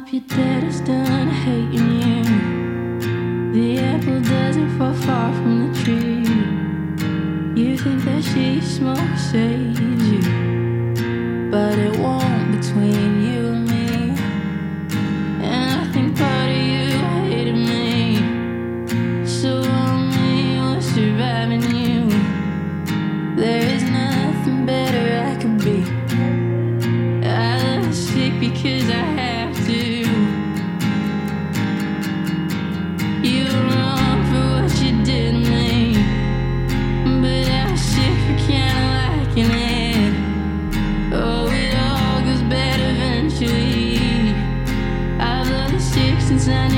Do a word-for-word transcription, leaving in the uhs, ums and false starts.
hope your dad is done hating you. The apple doesn't fall far from the tree. You think that she smoke saves you, but it won't between you and me. And I think part of you hated me, so on me was surviving you. There is nothing better I could be. I love sick because I have to. You're wrong for what you did to me, but I was sick for kinda liking it. Oh, it all goes bad eventually. I've loved the sick since I knew